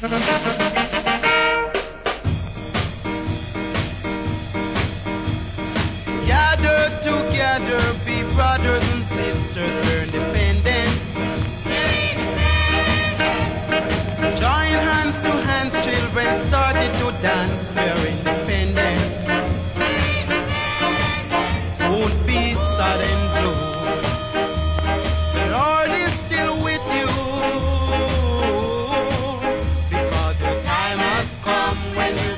Gather together, be brothers and sisters, we're independent. Join hands to hands, children started to dance, we're independent. Won't be sad and blue. The Lord is still with you, because your time has come when you